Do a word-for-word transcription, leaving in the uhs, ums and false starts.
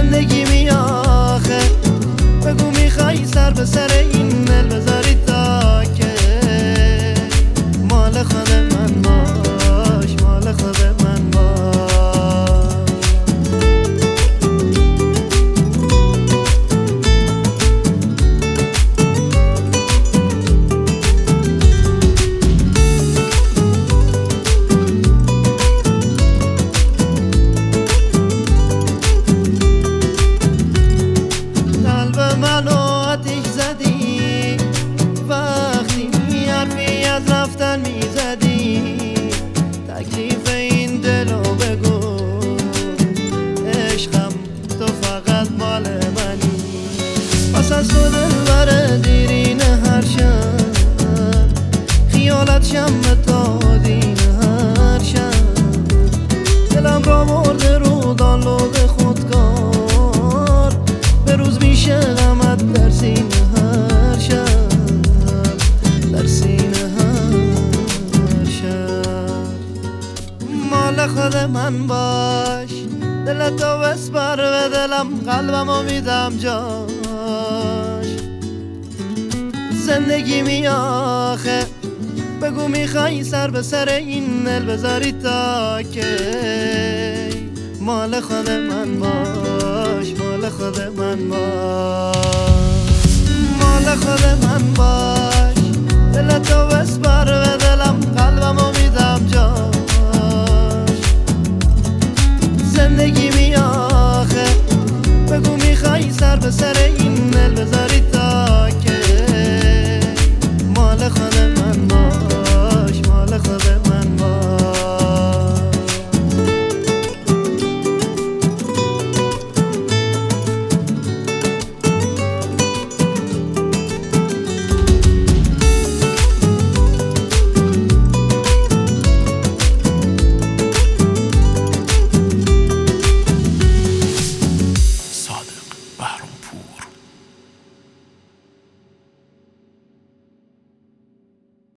زندگی می آخه بگو میخوای سر به سر این دل بذاری تا که مال خود من باش، مال خود من باش. رفتن میزدی تکلیف این دلو بگو، عشقم تو فقط مال منی. پس از تو دلبر دیرین هر شب خیالت شم تا دین هر شب دلم را مرده رو دانلود خودکار به روز میشه غمت در سینه هر شب در سینه مال خود من باش. دلتو بسپار به دلم قلبمو میدم جاش. زندگی می آخه بگو میخوای سر به سر این دل بذاری تا که مال خود من باش، مال خود من باش، مال خود من باش. دلتو بسپار به دلم قلبمو میدم جاش. زندگی می آخه